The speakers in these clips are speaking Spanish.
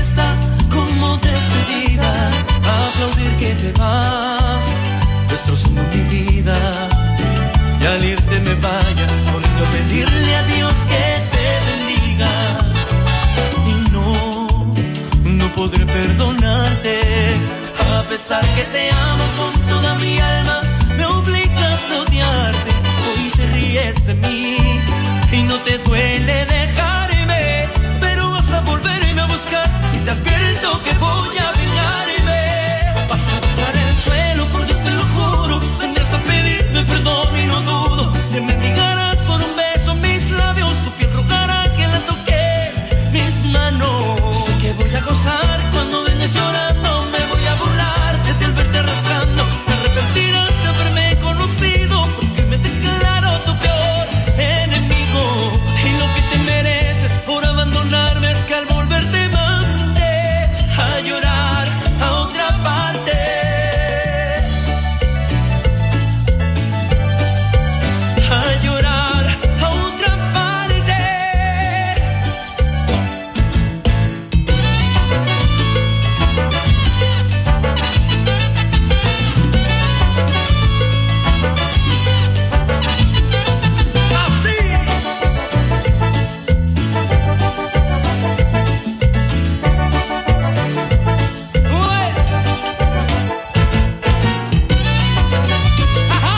fiesta como despedida, aplaudir que te vas, destrozando mi vida. Y al irte me vaya, corriendo a pedirle a Dios que te bendiga. Y no podré perdonarte, a pesar que te amo con toda mi alma, me obligas a odiarte. Hoy te ríes de mí y no te duele dejarme, pero vas a volverme a buscar y te advierto que voy a vengarme. Vas a besar el suelo, por Dios te lo juro, vendrás a pedirme perdón y no dudo, te mendigarás por un beso mis labios, tu piel rogará que la toque mis manos. Sé que voy a gozar cuando vengas llorando, me voy a burlar de ti al verte arrastrando, te arrepentirás de haberme conocido, porque me declaro tu peor enemigo. Y lo que te mereces por abandonarme es que al volver te mande a llorar a otra parte. A llorar a otra parte. Así. Ué. Ajá.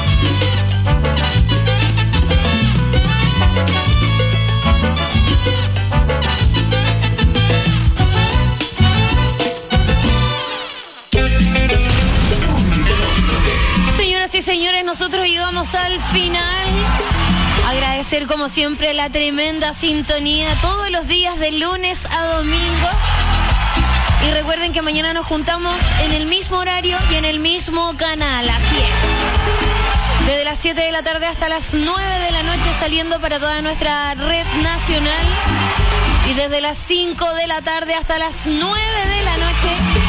Señoras y señores, nosotros llegamos al final. Agradecer como siempre la tremenda sintonía todos los días de lunes a domingo. Y recuerden que mañana nos juntamos en el mismo horario y en el mismo canal. Así es. Desde las 7 de la tarde hasta las 9 de la noche saliendo para toda nuestra red nacional. Y desde las 5 de la tarde hasta las 9 de la noche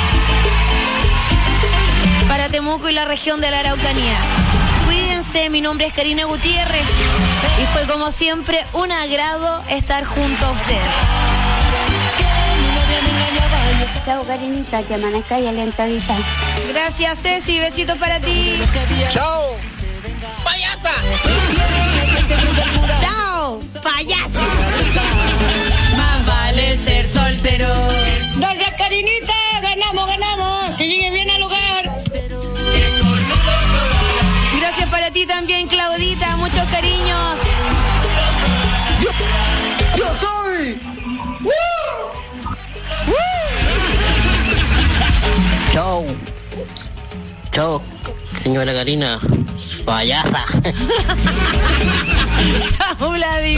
para Temuco y la región de la Araucanía. Cuídense, mi nombre es Karina Gutiérrez y fue como siempre un agrado estar junto a ustedes. Chao, Karinita, que amanezca y alentadita. Gracias, Ceci, besitos para ti. ¡Chao! ¡Payasa! Chao, payaso. Más vale ser soltero. Gracias, Karinita, ganamos, que llegue bien al lugar. Gracias para ti también, Claudita, muchos cariños. ¡Yo soy! Chao, señora Karina, payasa. Chao, Vladimir.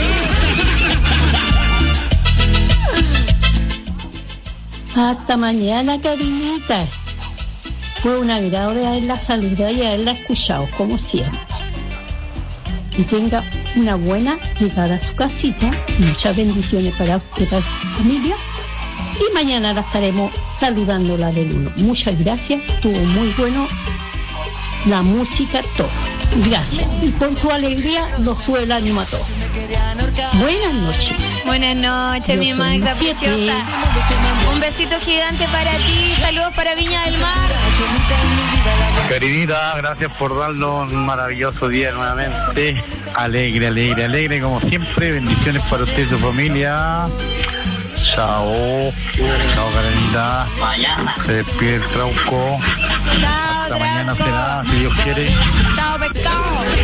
Hasta mañana, Karinita. Fue un agrado de haberla saludado y haberla escuchado, como siempre. Que tenga una buena llegada a su casita. Muchas bendiciones para usted y para su familia. Y mañana la estaremos saludando la del 1. Muchas gracias. Estuvo muy bueno la música, todo. Gracias. Y con su alegría nos sube el ánimo a todos. Buenas noches. Buenas noches, mi Magda preciosa. Un besito gigante para ti. Saludos para Viña del Mar. Karinita, gracias por darnos un maravilloso día nuevamente. Alegre, como siempre. Bendiciones para usted y su familia. Chao, Karinita. Se despide el Trauco. Chao, Hasta mañana Trauco. será, si Dios quiere. Chao, pescado.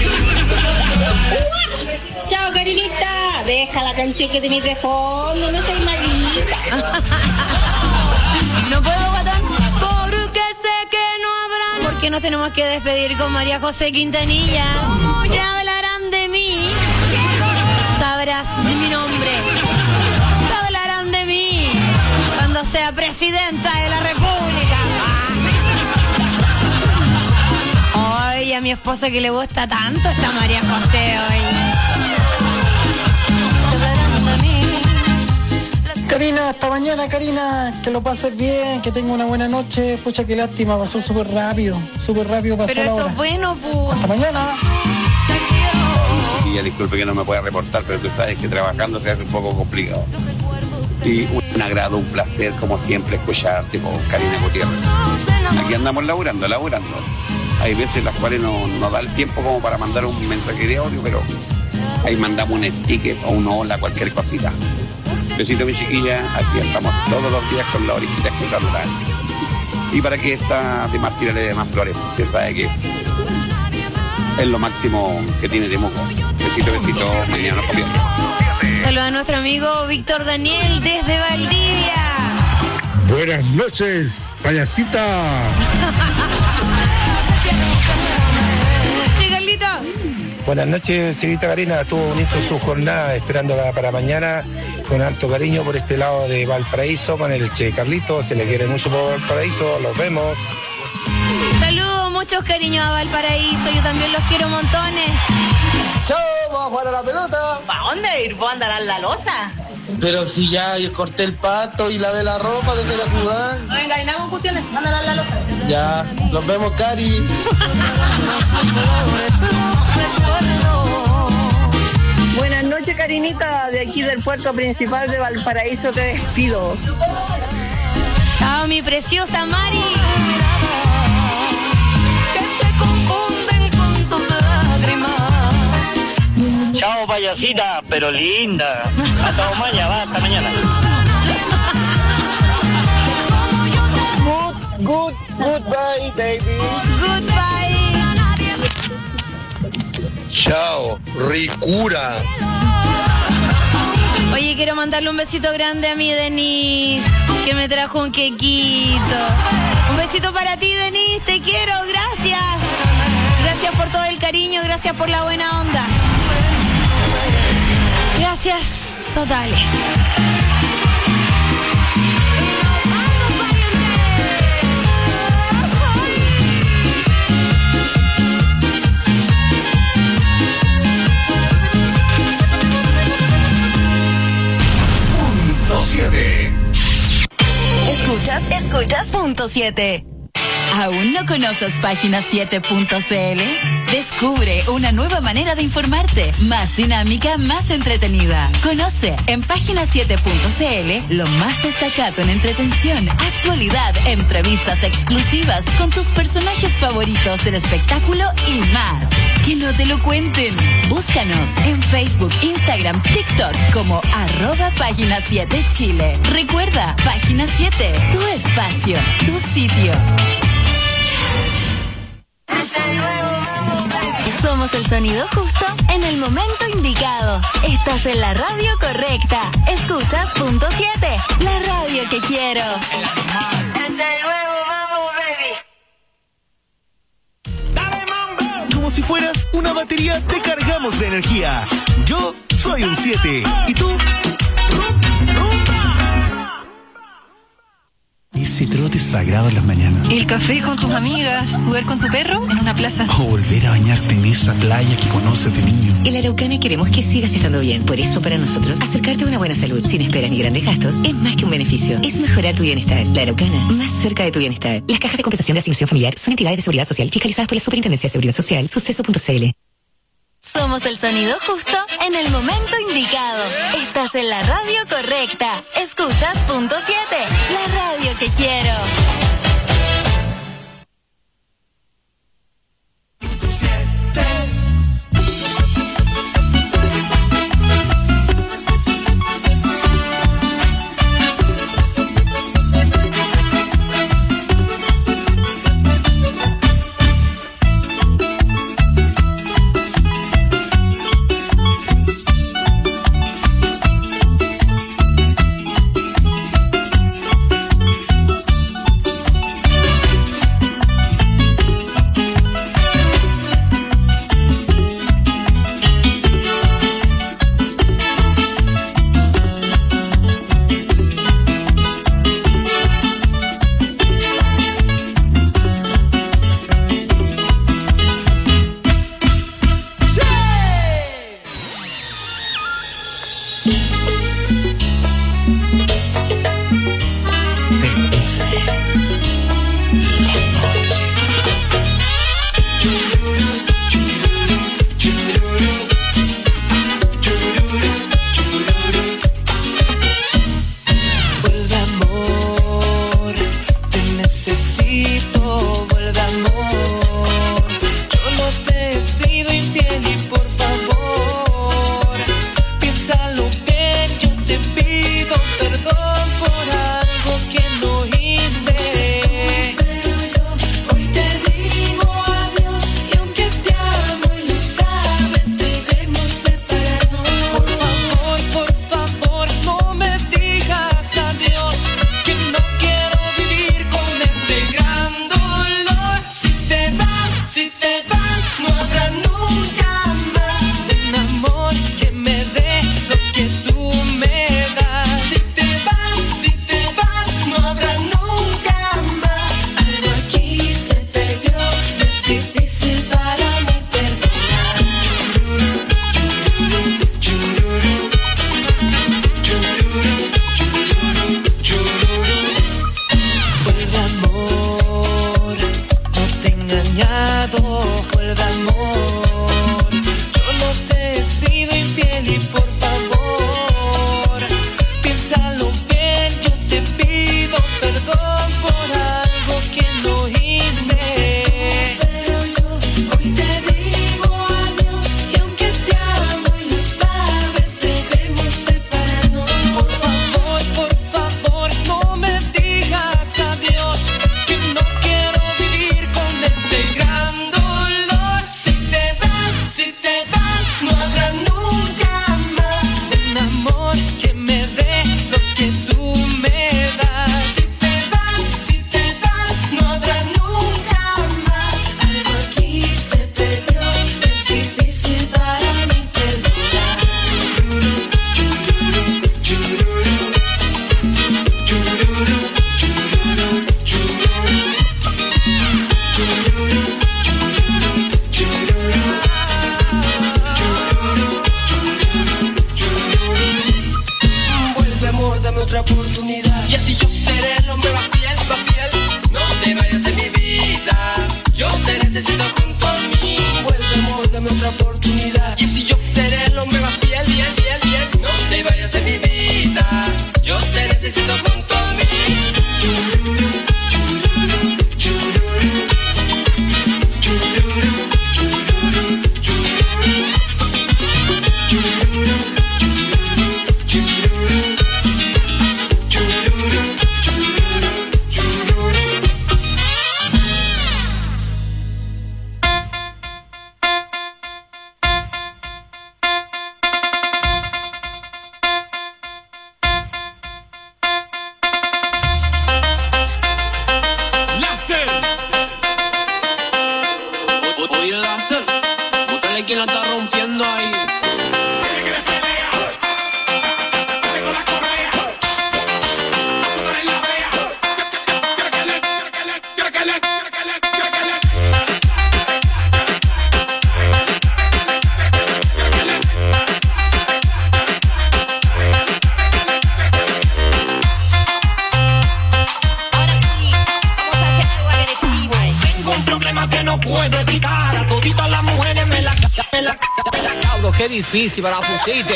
Chao, Karinita, deja la canción que tenéis de fondo, no seas malita. No puedo, guatón, porque sé que no habrán. Porque nos tenemos que despedir con María José Quintanilla. ¿Qué hablarán de mí? Sabrás de mi nombre. ¿Qué hablarán de mí? Cuando sea presidenta de la República. Ay, a mi esposo que le gusta tanto esta María José hoy. Karina, hasta mañana, Karina, que lo pases bien, que tenga una buena noche. Pucha, qué lástima, pasó súper rápido pasó Pero la eso hora. es bueno, pues. Hasta mañana. Y disculpe que no me pueda reportar, pero tú sabes que trabajando se hace un poco complicado. Y Un agrado, un placer, como siempre, escucharte con Karina Gutiérrez. Aquí andamos laburando. Hay veces las cuales no da el tiempo como para mandar un mensaje de audio, pero ahí mandamos un sticker o un hola, cualquier cosita. Besito, mi chiquilla. Aquí estamos todos los días con la orejita escuchándola. Y para que esta de más tirarle de más flores, usted sabe que es lo máximo que tiene Temuco. Besito, mañana nos conviene. Saluda a nuestro amigo Víctor Daniel desde Valdivia. Buenas noches, payasita. Chigalito. Buenas noches, señorita Karina. Tuvo bonito su jornada, esperándola para mañana con alto cariño por este lado de Valparaíso con el Che Carlito. Se le quiere mucho por Valparaíso. Los vemos. Saludos, muchos cariños a Valparaíso. Yo también los quiero montones. Chao, vamos a jugar a la pelota. ¿Para dónde ir? ¿Vos andarás la lota? Pero si ya yo corté el pato y lavé la ropa, dejé de jugar. No engañamos cuestiones, andarás la lota. Ya, nos vemos, Cari. Buenas noches, Karinita, de aquí del puerto principal de Valparaíso te despido. Chao, mi preciosa Mari. Que se confunden con tus lágrimas. Chao, payasita, pero linda. Hasta mañana. Goodbye, baby. Goodbye. Chao, ricura. Oye, quiero mandarle un besito grande a mi Denise, que me trajo un quequito. Un besito para ti, Denise, te quiero, gracias. Gracias por todo el cariño, gracias por la buena onda. Gracias totales. Escuchas punto 7. ¿Aún no conoces Página7.cl? Descubre una nueva manera de informarte, más dinámica, más entretenida. Conoce en Página7.cl lo más destacado en entretención, actualidad, entrevistas exclusivas con tus personajes favoritos del espectáculo y más. Que no te lo cuenten. Búscanos en Facebook, Instagram, TikTok como @Página7Chile. Recuerda, Página 7, tu espacio, tu sitio. Somos el sonido justo en el momento indicado. Estás en la radio correcta. Escuchas punto 7, la radio que quiero. Es el nuevo Mambo Baby. Como si fueras una batería, te cargamos de energía. Yo soy un 7. ¿Y tú? Ese trote sagrado en las mañanas. El café con tus amigas, jugar con tu perro en una plaza. O volver a bañarte en esa playa que conoces de niño. En La Araucana queremos que sigas estando bien. Por eso, para nosotros, acercarte a una buena salud sin espera ni grandes gastos es más que un beneficio. Es mejorar tu bienestar. La Araucana, más cerca de tu bienestar. Las cajas de compensación de asignación familiar son entidades de seguridad social fiscalizadas por la Superintendencia de Seguridad Social, Suceso.cl. Somos el sonido justo en el momento indicado. Estás en la radio correcta. Escuchas punto 7, la radio que quiero. pido perdón por algo que no hice. Pero yo hoy te digo adiós y aunque te amo y lo sabes, debemos separarnos. Por favor, no me digas adiós, que no quiero vivir con este gran dolor. Si te vas, no habrá nunca más un amor que me dé lo que tú me das. Si te vas, no habrá nunca más. Algo aquí se perdió, es difícil para mí perdonar. Vuelve, amor, dame otra oportunidad y así yo seré el hombre más fiel, más fiel. No te vayas de mi vida, yo te necesito junto a mí. Vuelve, amor, dame otra oportunidad y así yo seré el hombre más fiel, fiel, fiel, fiel. No te vayas de mi vida, yo te necesito junto a mí. Oye, láser, búscale quien la está rompiendo ahí. Puedo evitar a toditas las mujeres me la cabro, qué difícil para la pusiste.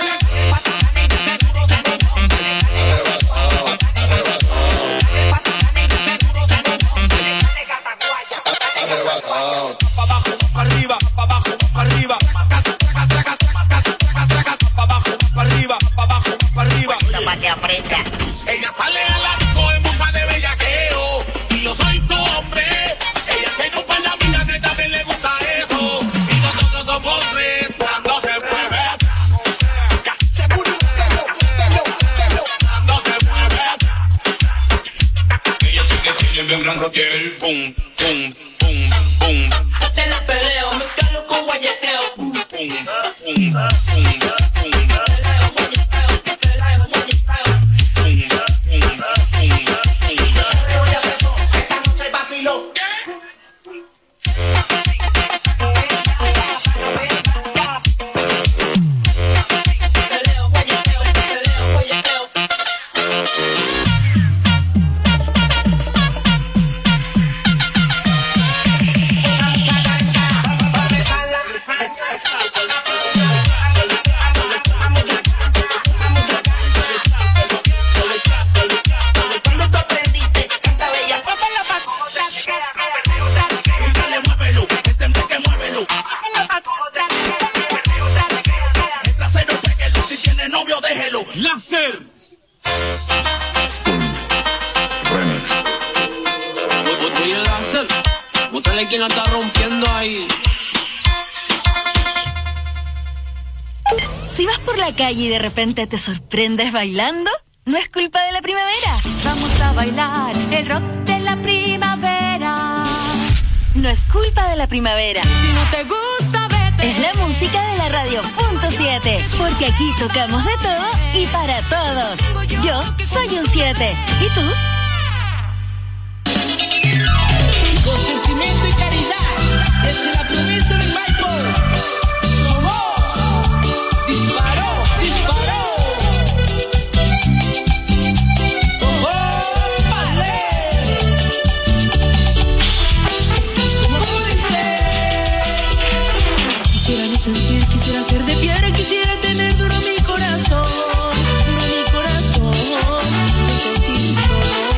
Pa' abajo, pa' arriba, pa' abajo, pa' arriba. Pa' abajo, pa' arriba, pa' abajo, pa' arriba. Ella sale a la disco en busca de bellaqueo y yo soy su hombre. Bien grandote el pum, pum, pum, pum. Te la peleo, me calo con guayeteo. Pum, pum, pum, pum, pum. Esta noche vacilo. Láser. Remix. Oye, láser, búscale quien la está rompiendo ahí. Si vas por la calle y de repente te sorprendes bailando, no es culpa de la primavera. Vamos a bailar el rock de la primavera. No es culpa de la primavera. Si no te gusta, vete. Es la música de la radio .7, porque aquí tocamos de todo y para todos. Yo soy un 7. ¿Y tú? Con sentimiento y caridad, desde la promesa del Michael. Disparó, disparó. ¡Vale! ¿Cómo dice? Quisiera no sentir, quisiera ser de piedra, quisiera tener duro mi corazón, no sentir dolor.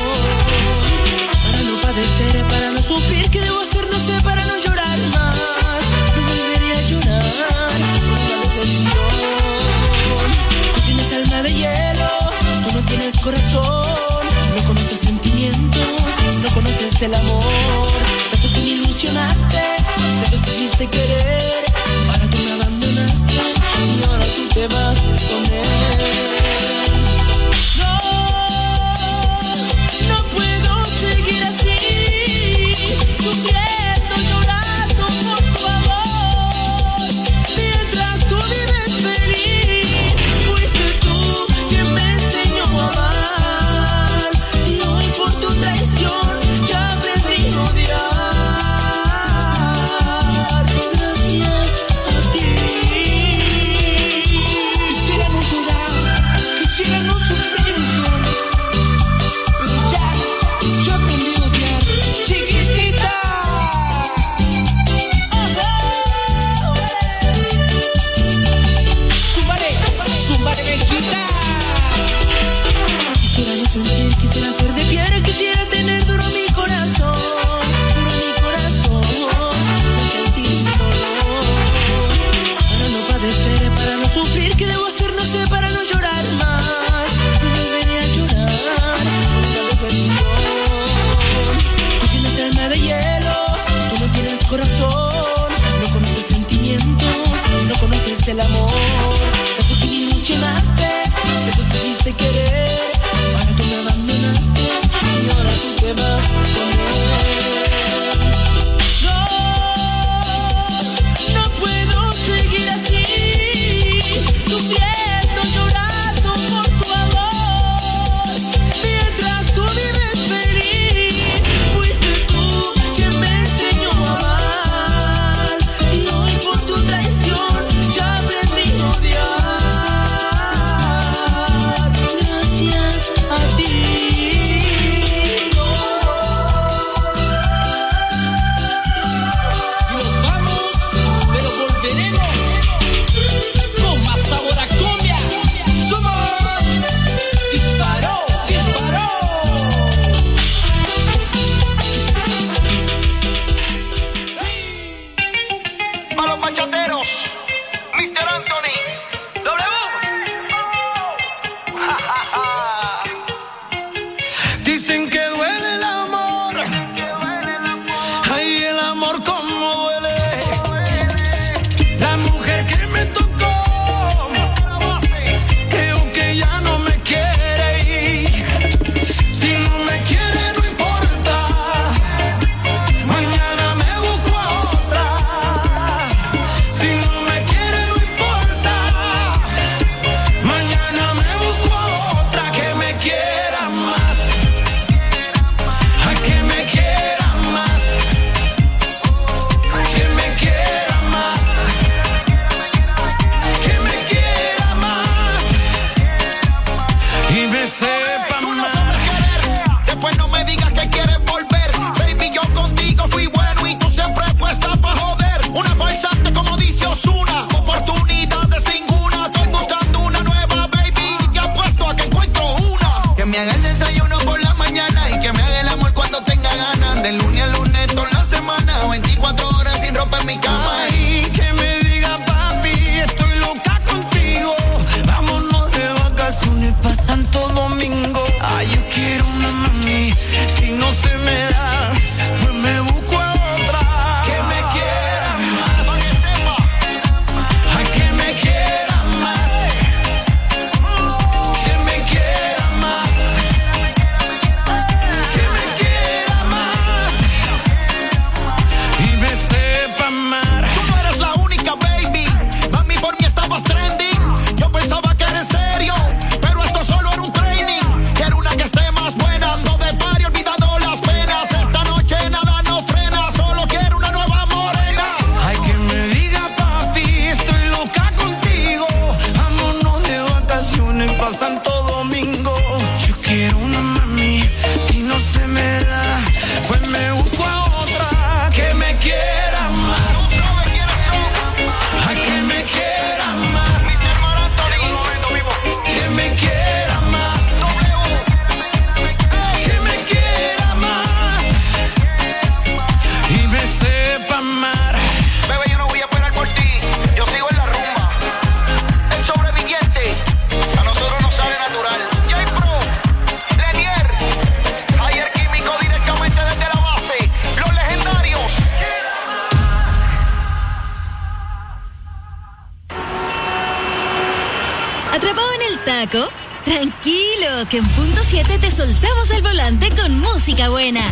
tráfico? Tranquilo, que en punto 7 te soltamos el volante con música buena.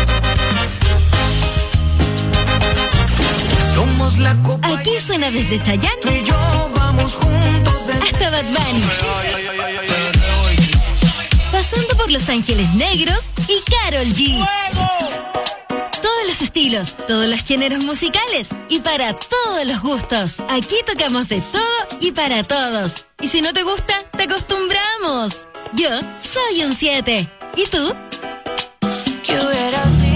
Somos la copa. Aquí suena desde Chayanne. Tú y yo vamos juntos hasta Bad Bunny. Pasando por Los Ángeles Negros y Karol G. Todos los estilos, todos los géneros musicales y para todos los gustos. Aquí tocamos de todo y para todos. Y si no te gusta, te acostumbramos. Yo soy un 7. ¿Y tú? ¿Qué hubiera sido?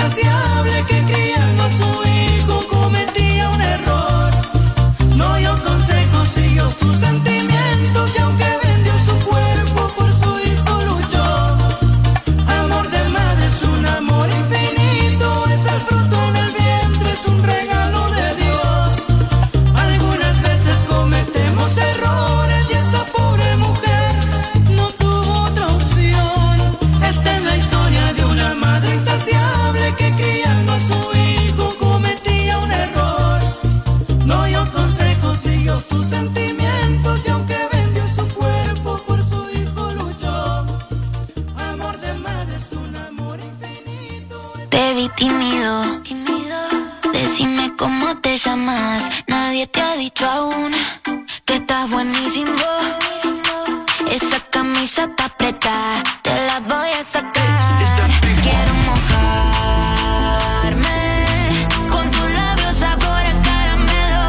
insaciable que criando a su hijo cometía un error. No dio consejos, siguió sus sentimientos y aunque vendió su cuerpo por su hijo luchó. Amor de madre es un amor infinito, es el fruto en el vientre, es un regalo de Dios. Algunas veces cometemos errores y esa pobre mujer no tuvo otra opción. Esta es la historia de una madre insaciable que criando a su hijo cometía un error. No dio consejos, siguió sus sentimientos y aunque vendió su cuerpo por su hijo luchó. Amor de madre es un amor infinito. Te vi tímido, decime cómo te llamas. Nadie te ha dicho aún que estás buenísimo. Esa camisa está apretada, te la voy a sacar. Quiero mojarme con tus labios sabor a caramelo.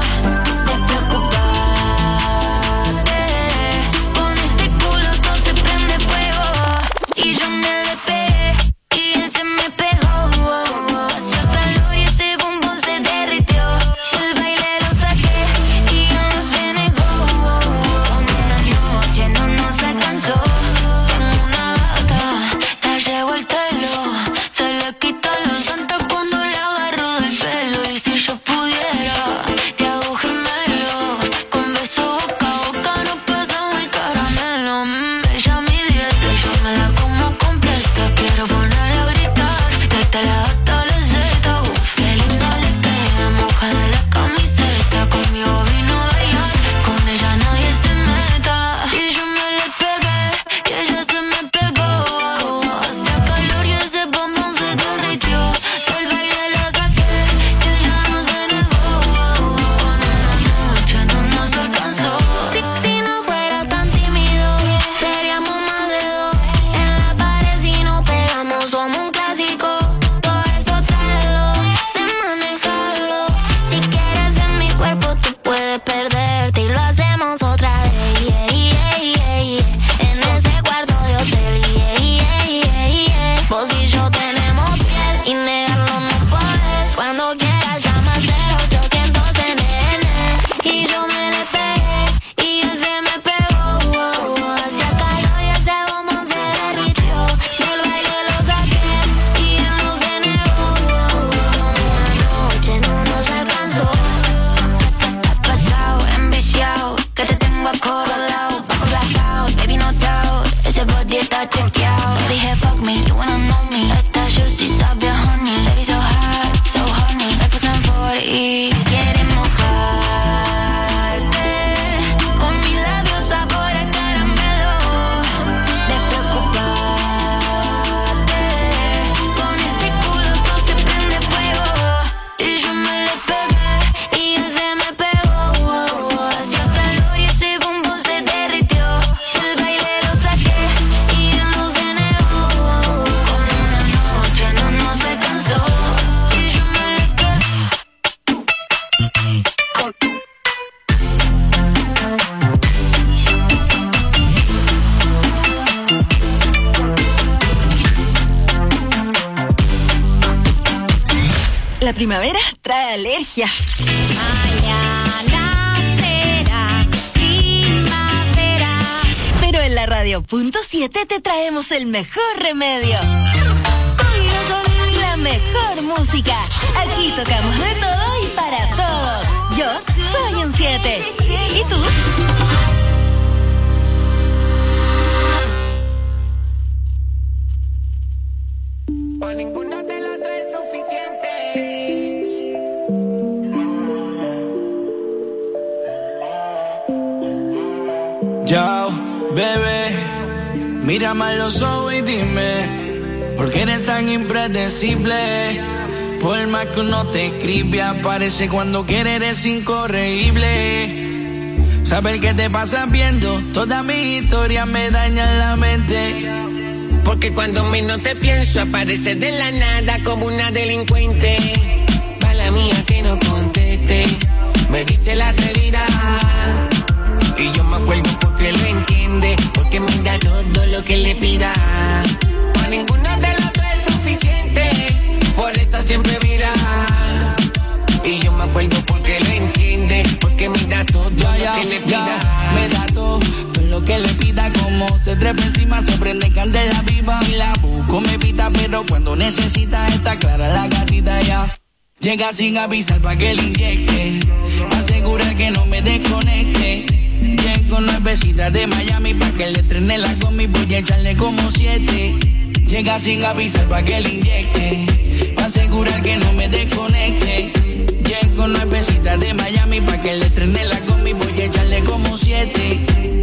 Despreocupate, con este culo todo se prende fuego. Y yo me le pegué y él se me pegó. Hacía calor y ese bombón se derritió. El baile lo saqué y él no se negó. Una noche no nos alcanzó. Tengo una gata, la llevo al telo. Se le quita los santos cuando le agarro del pelo. Y si yo pudiera, te hago gemelo. Con beso boca a boca nos pasamos el caramelo. Ella mi dieta, yo me la como completa. Quiero ponerla a gritar, desde la A hasta la Z. Qué linda le queda, mojada la camiseta. Conmigo vino a bailar, con ella nadie se meta. Y yo me le pegué, y ella se me pegó. Hacía calor y ese bombón se derritió. Del baile la saqué, y ella no se negó. Una noche no nos alcanzó. Si no fuera tan tímido, seríamos más de dos. En la pared si nos pegamos somos un clásico. Todo eso tráelo, sé manejarlo. Si quieres en mi cuerpo tú puedes perderte y lo hacemos otra vez. En ese cuarto de hotel. Vos y yo tenemos piel y negarlo no podés. Cuando quieras llama 0800 NN. Y yo me le pegué y él se me pegó. Hacía calor y ese bombón se derritió. Del baile lo saqué y él no se negó. Una noche no nos alcanzó. Pasado, enviciado, que te tengo acorralado. Bajo blackout, baby no doubt. Ese body está chequeado. Le dije fuck me, you wanna know me. Esta juicy sabe a honey. Baby so hot, so honey. Me puse en 40. Quiere mojarse con mis labios sabor a caramelo. Despreocupate, con este culo todo se prende fuego. Y yo me le pegué y él se me pegó. Hacía calor y ese bombón se derritió. El baile lo saqué y él no se negó. Con una noche no nos alcanzó. Y yo me le pegué. La primavera trae alergia. Mañana será primavera. Pero en la radio.7 te traemos el mejor remedio. La mejor música. Aquí tocamos de todo y para todos. Yo soy un 7. ¿Y tú? Por ninguna de las tres es suficiente. Yo, bebé, mírame a los ojos y dime, ¿por qué eres tan impredecible? Por más que uno te escribe, aparece cuando quiere, eres incorregible. Saber qué te pasa viendo toda mi historia me daña la mente. Porque cuando menos te pienso aparece de la nada como una delincuente. Mala mía que no conteste, me dice la atrevida. Y yo me acuerdo porque lo entiende, porque me da todo lo que le pida. Para ninguna de las dos es suficiente. se trepa encima, se prende candela viva. Si la busco me pita, pero cuando necesita está clara la gatita ya. Llega sin avisar pa' que le inyecte, asegura que no me desconecte. Llego nuevecita de Miami pa' que le estrene la combi, voy a echarle como 7. Llega sin avisar pa' que le inyecte, asegurar que no me desconecte. Llego nuevecita de Miami pa' que le estrene la combi, voy a echarle como 7.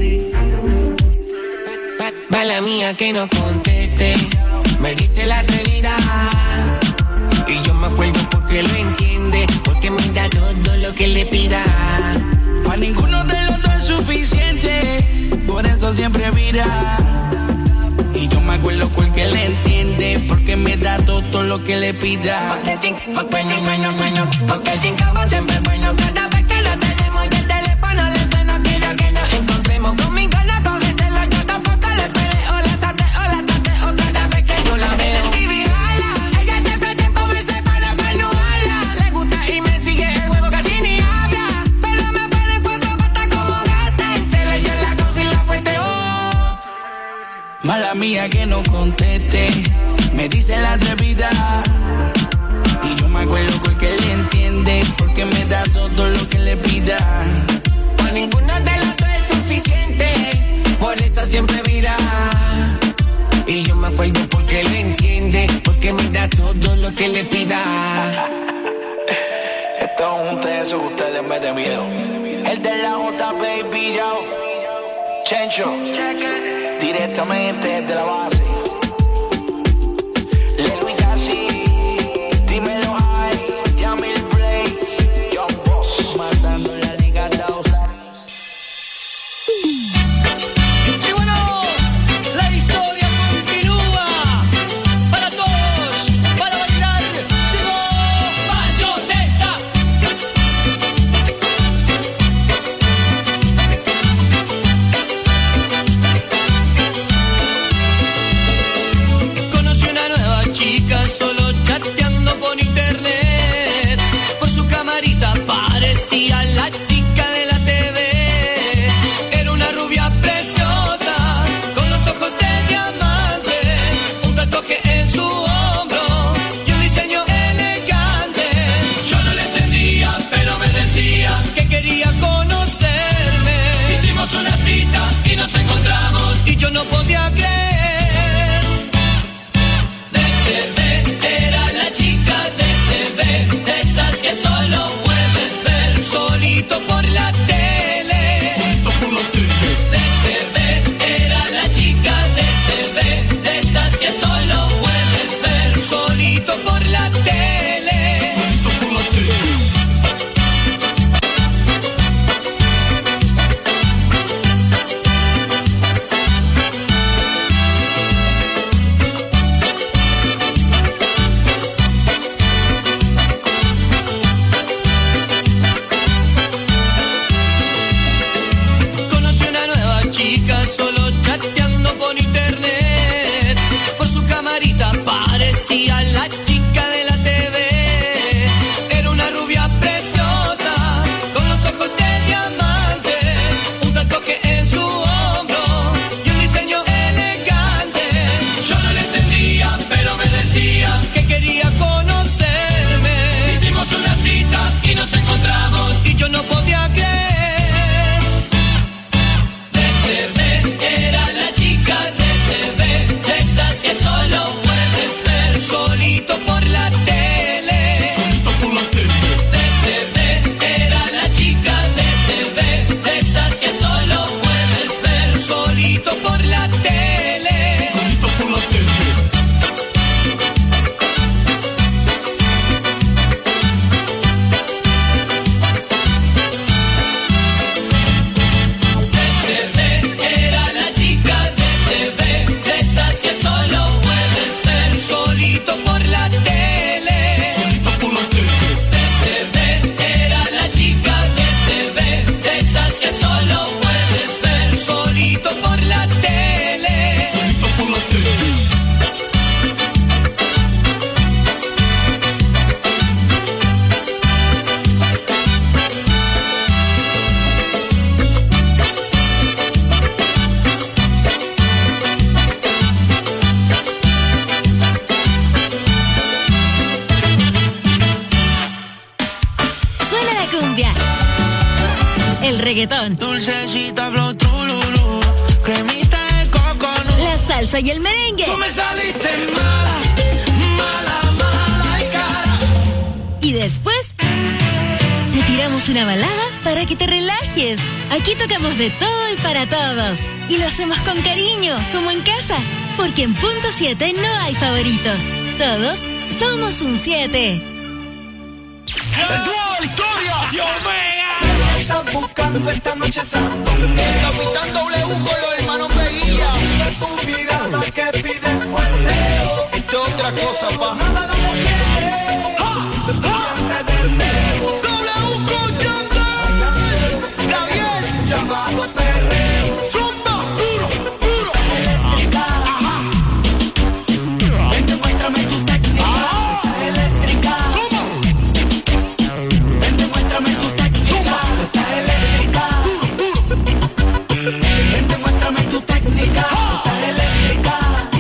Mala mía que no conteste, me dice la atrevida. Y yo me acuerdo porque lo entiende, porque me da todo lo que le pida. A ninguno de los dos es suficiente, por eso siempre mira. Y yo me acuerdo porque le entiende, porque me da todo lo que le pida. Porque chincamos siempre bueno, cada vez que lo tenemos y el teléfono le suena, quiero que nos encontremos. Con mi gana cógesela, yo tampoco le peleo, la sateo, la tateo cada vez que yo la veo. Baby, jala, ella siempre tiempo me separa para no hablar. Le gusta y me sigue el juego, casi ni habla, pero me pone en cuatro patas como gata. Y se le yo la cojo y la fuerte, oh. Mala mía que no conteste, me dice la atrevida. Y yo me acuerdo porque le entiende, porque me da todo lo que le pida. Para ninguno de los dos es suficiente, por eso siempre mira. Y yo me acuerdo porque le entiende, porque me da todo lo que le pida. Esto es un teso que ustedes me den miedo. El de la J, baby, yo. Chencho, directamente de la base. Lelo y Casi, dímelo ahí, Yamil Blaze, Young Boss, matando la liga Dawes. Y bueno, la historia continúa. Para todos, para bailar, sigo mayonesa. el reggaetón, Dulcecita flow trululú, cremita de coco, la salsa y el merengue. Tú me saliste mala, mala, mala y cara. Y después te tiramos una balada para que te relajes. Aquí tocamos de todo y para todos. Y lo hacemos con cariño, como en casa. Porque en Punto 7 no hay favoritos. Todos somos un 7. ¡Dios mío! Están buscando esta noche santo. El Capitán W con los hermanos Veguilla. Tu mirada que pide fuerteo. Esto es otra cosa, pa. Nada lo quiere. Siente deseo. W con Yandel. Gabriel, llamado perreo. Zumba, duro, duro. Eléctrica. Ven, demuéstrame tu técnica. Estás eléctrica. Ven, demuéstrame tu técnica. Estás eléctrica. Ven, demuéstrame tu técnica. Estás eléctrica.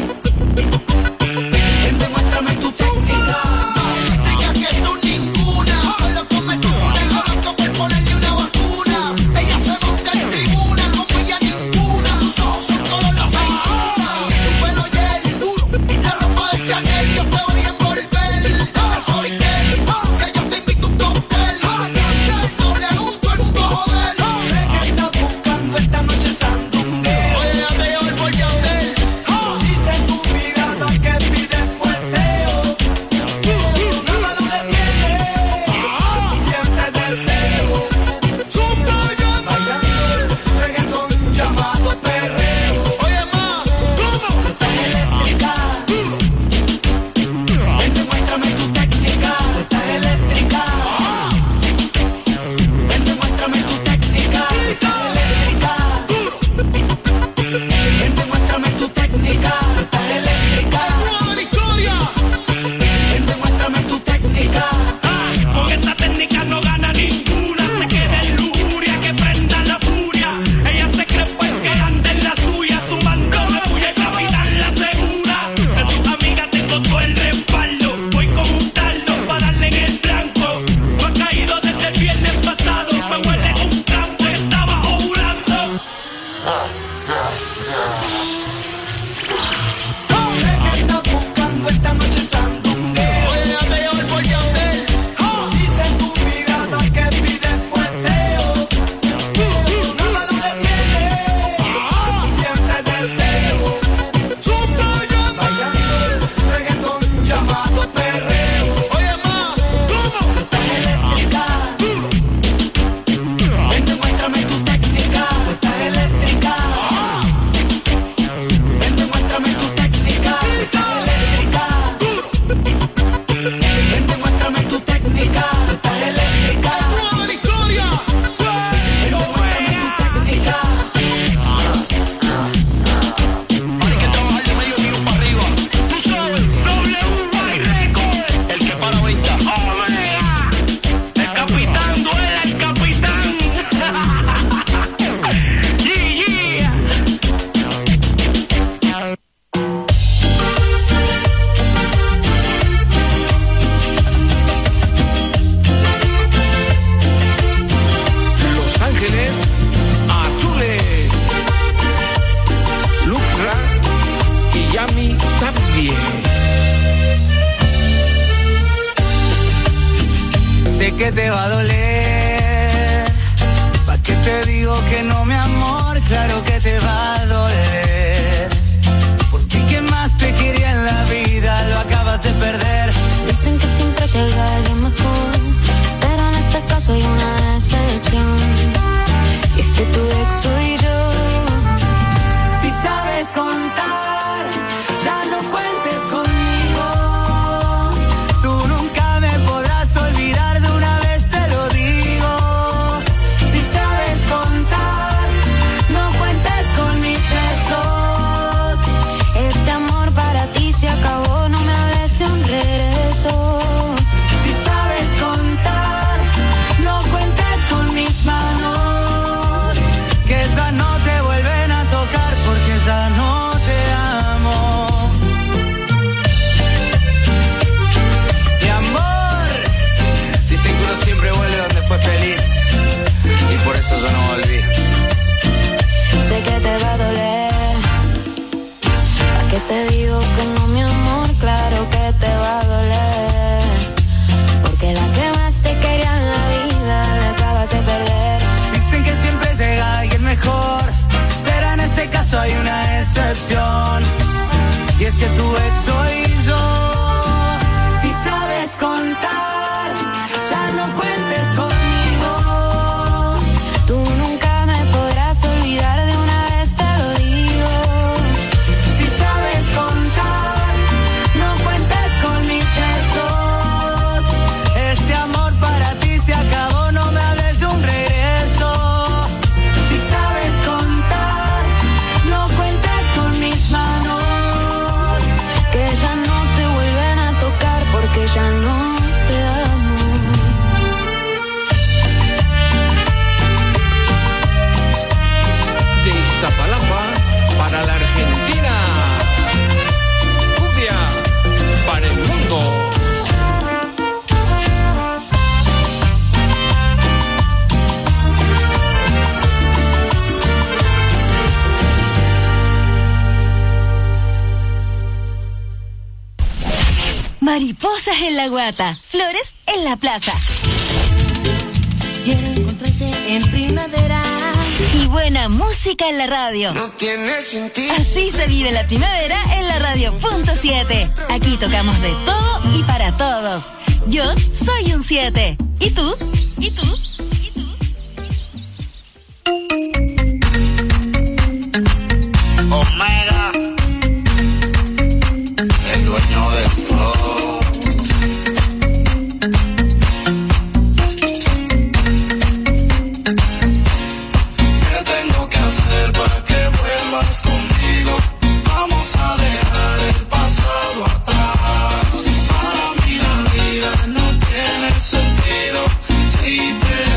Ven, demuéstrame tu técnica. Eléctrica que tú ninguna. Solo come tú una y no loco por ponerle una vacuna. Ella se monta en tribuna, como ella ninguna. Sus ojos son color la aceituna. Y su pelo gel, la ropa de Chanel. Yo te voy a envolver. Dale soy que yo te invito a un cóctel. W, todo el mundo joder. Sé que estás buscando esta noche sandungueo. Oye, ya te llevo el por Yandel. Dice tu mirada que pide fuerteo. Nada lo detiene. Siente deseo. Zumba ya bailando reggaetón llamado perreo. Oye, ma, ¿cómo? Estás eléctrica. Ven, demuéstrame tu técnica. Estás eléctrica. Ven, demuéstrame tu técnica. Estás eléctrica. Ven, demuéstrame tu técnica. Estás eléctrica. ¡Nueva victoria! Ven, demuéstrame tu técnica. Con esa técnica no gana ninguna. Se queda en lujuria, que prenda la furia. Ella se cree pues que anda en la suya. Su mando me puya el capitán la segura. De sus amigas tengo todo el respaldo. Voy con un taldo para darle en el blanco. No ha caído desde el viernes pasado. Me huele un campo, estaba ovulando. Sé que estás buscando esta noche sandungueo. Oye, ya te llevo el por Yandel. Dice tu mirada que pide fuerteo. Nada lo detiene. Siente deseo. Zumba ya bailando reggaetón llamado perreo. Oye, ma, ¿cómo? Estás eléctrica. Ven, demuéstrame tu técnica. Estás eléctrica. Ven, demuéstrame tu técnica. Estás eléctrica. Ven, demuéstrame tu técnica. Estás eléctrica. ¡Nueva victoria! Ven, demuéstrame tu técnica. Hay que trabajar de medio tiro para arriba. Tú sabes, W Record. El que para venta. El capitán duele al capitán. Yeah. Los Ángeles Azules. Lucra y Yami Xavier. Sé que te va a doler. ¿Pa' qué te digo que no, mi amor? Claro que te va a doler. Porque quien más te quería en la vida lo acabas de perder. Dicen que siempre llega alguien mejor, pero en este caso hay una excepción. Y es que tu ex soy yo. Si sabes contar, ya no cuentes conmigo. Tú nunca me podrás olvidar, de una vez te lo digo. Si sabes contar, no cuentes conmigo. digo que no, mi amor, claro que te va a doler. Porque la que más te quería en la vida la acabas de perder. Dicen que siempre llega alguien mejor, pero en este caso hay una excepción. Y es que tu ex soy yo. Si sabes contar, ya no cuentes conmigo. Tú nunca me podrás olvidar, de una vez te lo digo. Si sabes contar, no cuentes con mis besos. Este amor para ti se acabó, no me hables de un regreso. Si sabes contar, no cuentes con mis manos, que ya no te vuelven a tocar porque ya no te amo. De Iztapalapa para la Argentina. Cumbia para el mundo. Mariposas en la guata, flores en la plaza. Quiero encontrarte en primavera. Y buena música en la radio. No tiene sentido. Así se vive la primavera en la radio.7. Aquí tocamos de todo y para todos. Yo soy un 7. ¿Y tú? ¿Y tú? ¿Y tú? Omega, el dueño del flow. ¿Qué tengo que hacer para que vuelvas conmigo? Vamos a dejar el pasado atrás. Para mí la vida no tiene sentido si te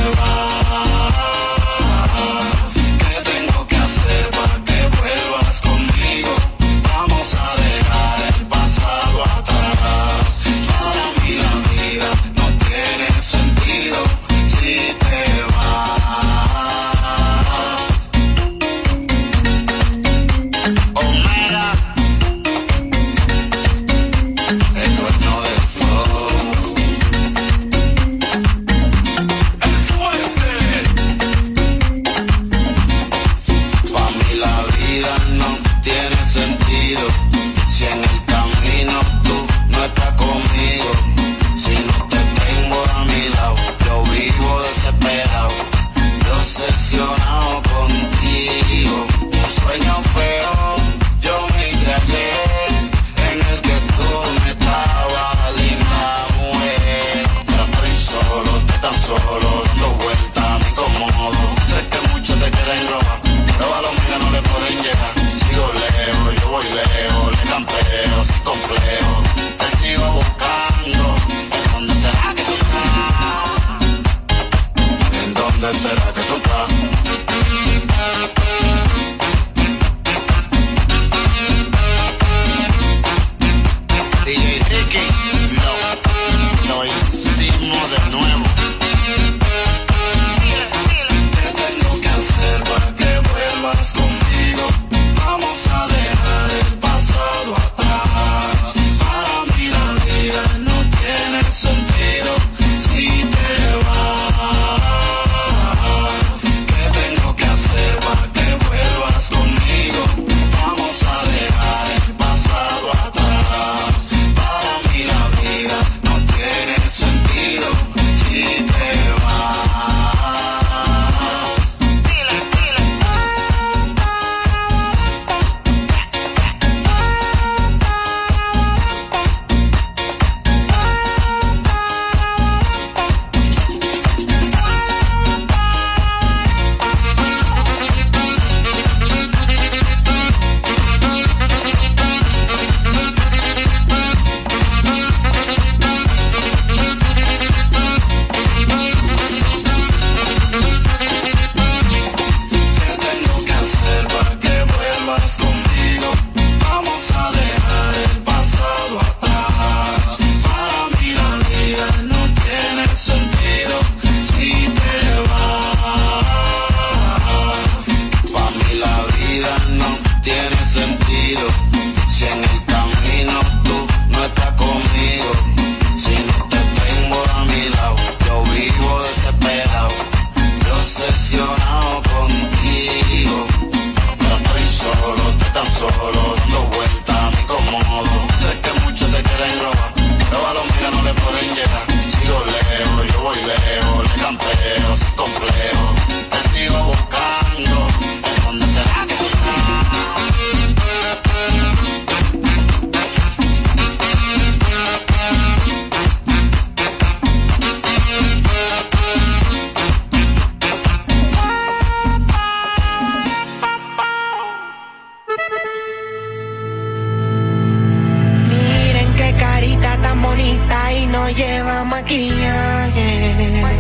no lleva maquillaje.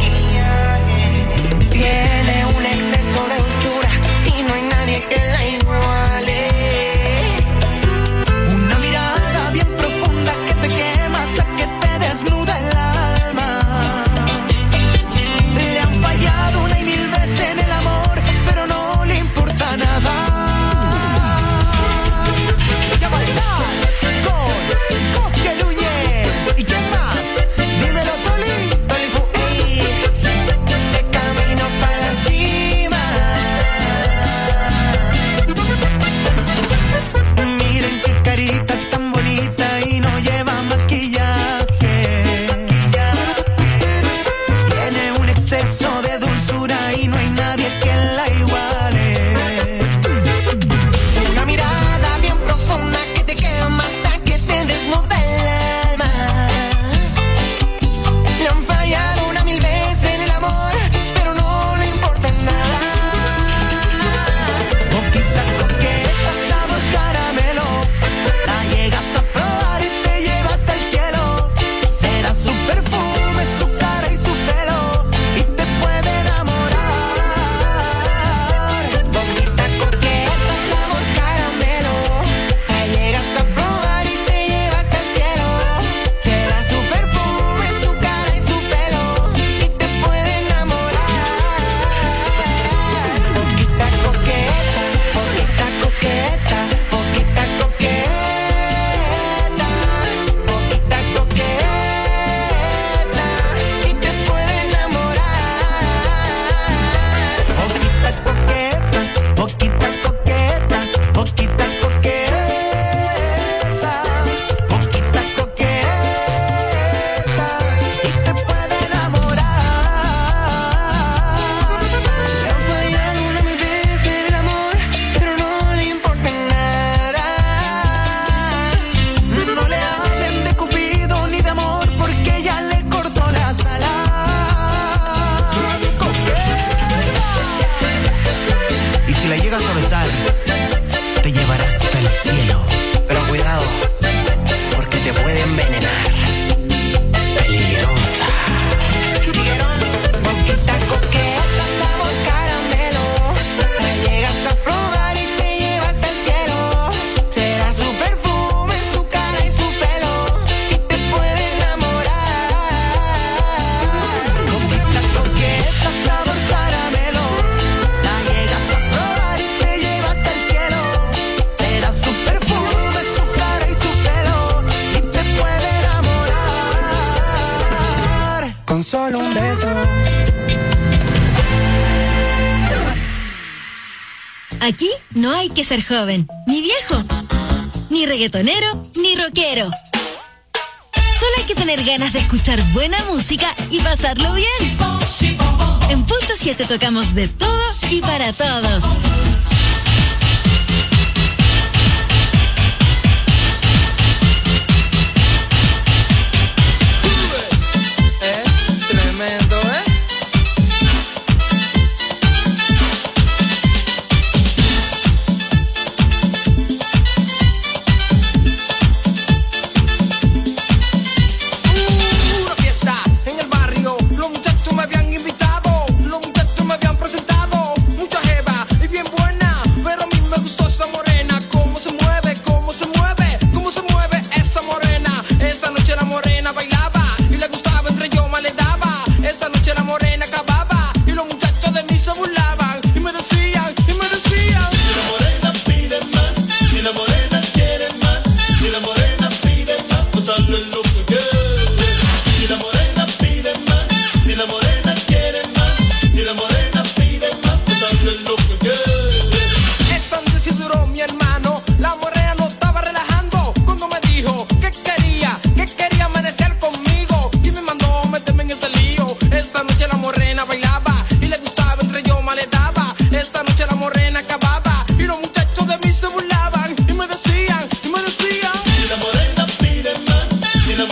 Tiene un exceso de dulzura y no hay nadie que la iguale. Una mirada bien profunda que te quema hasta que te desnuda el alma. Le han fallado una y mil veces en el amor, pero no le importa nada. Y a bailar con Coque Núñez. ¿Y quién más? Dímelo, Toli Fu, ey. De camino para la cima. Miren qué carita tan bonita y no lleva maquillaje. Tiene un exceso de dulzura y no hay nadie que la iguale. Una mirada bien profunda que te quema hasta que te desnuda el alma. Le han fallado una mil veces en el amor, pero no le importa nada. Boquita coqueta, sabor caramelo, la llegas a probar y te lleva hasta el cielo. Será su perfume, su cara y su pelo, y te puede enamorar. Boquita coqueta, sabor caramelo, la llegas a probar y te lleva hasta el cielo. Será su perfume, su cara y su pelo, y te puede enamorar. Boquita coqueta, boquita coqueta, boquita coqueta, boquita coqueta, y te puede enamorar. Boquita coqueta, boquita coqueta, boquita coqueta, boquita coqueta, y te puede enamorar. Le han fallado una mil veces en el amor, pero no le importa nada. No le hablen de Cupido ni de amor, porque ya le cortó las alas. Y si la llegas a besar, te llevará hasta el cielo. Pero cuidado, porque te puede envenenar. Peligrosa. Boquita coqueta, sabor caramelo, la llegas a probar y te lleva hasta el cielo. Será su perfume, su cara y su pelo, y te puede enamorar. Boquita coqueta, sabor caramelo, la llegas a probar y te lleva hasta el cielo. Será su perfume, su cara y su pelo, y te puede enamorar. Con solo un beso. Aquí no hay que ser joven, ni viejo, ni reggaetonero, ni rockero. Solo hay que tener ganas de escuchar buena música y pasarlo bien. En Punto 7 tocamos de todo y para todos. Tremendo, ¿eh? Una fiesta en el barrio, los muchachos me habían invitado, los muchachos me habían presentado, mucha jeva y bien buena, pero a mí me gustó esa morena, cómo se mueve, cómo se mueve, cómo se mueve esa morena. Esa noche la morena bailaba y le gustaba, entre yo más le daba. Esa noche la morena acababa y los muchachos de mí se burlaban y me decían, y me decían. Si la morena pide más, si la morena quiere más, si la morena pide más, pues dale lo que quiere. Si la morena pide más, si la morena quiere más, si la morena pide más, pues dale lo que quiere. Esta noche sí duró mi hermano, la morena no estaba relajando cuando me dijo que quería amanecer conmigo y me mandó meterme en ese lío. Esta noche la morena bailaba y le gustaba, entre yo más le daba. Esta noche la morena acababa y los muchachos de mí se burlaban y me decían, y me decían. Si la morena pide más, si la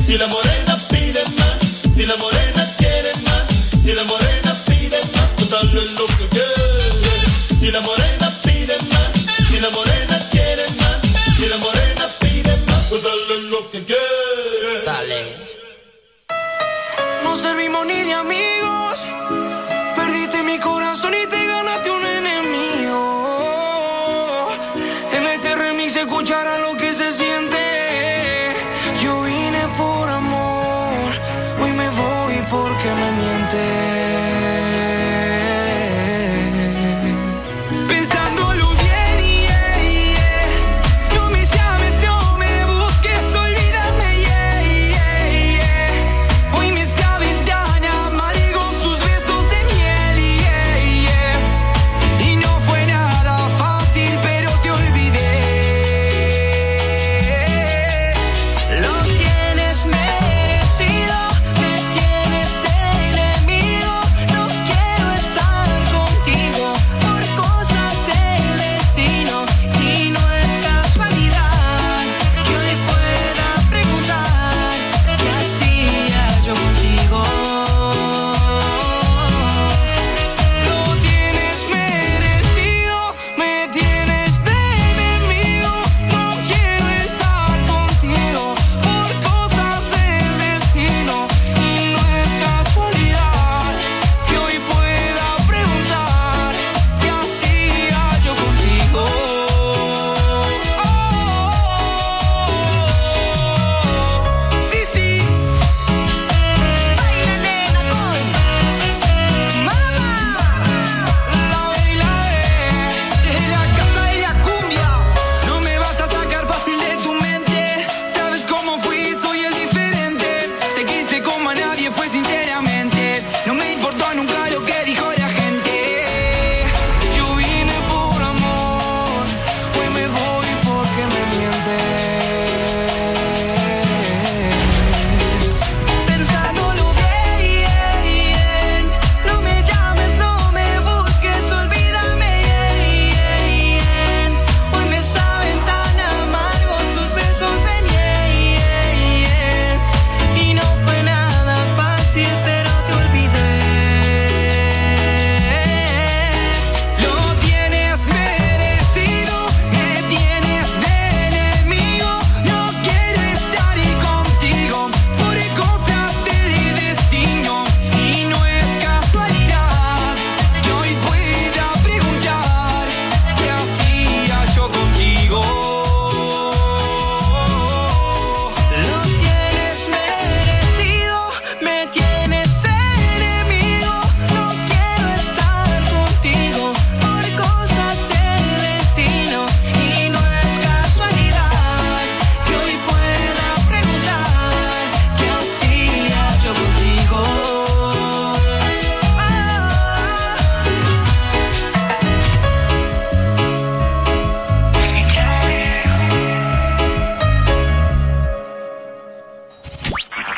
Si la morena pide más, si la morena quiere más, si la morena pide más, pues dale lo que quiere. Si la morena pide más, si la morena quiere más, si la morena pide más, pues dale lo que quiere. Dale. No servimos ni de amigos,